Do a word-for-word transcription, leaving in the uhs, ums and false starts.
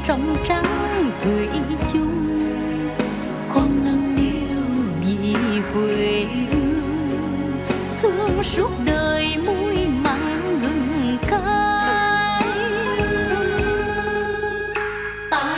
trong trắng thủy chung, con nâng niu vì quê hương thương suốt đời.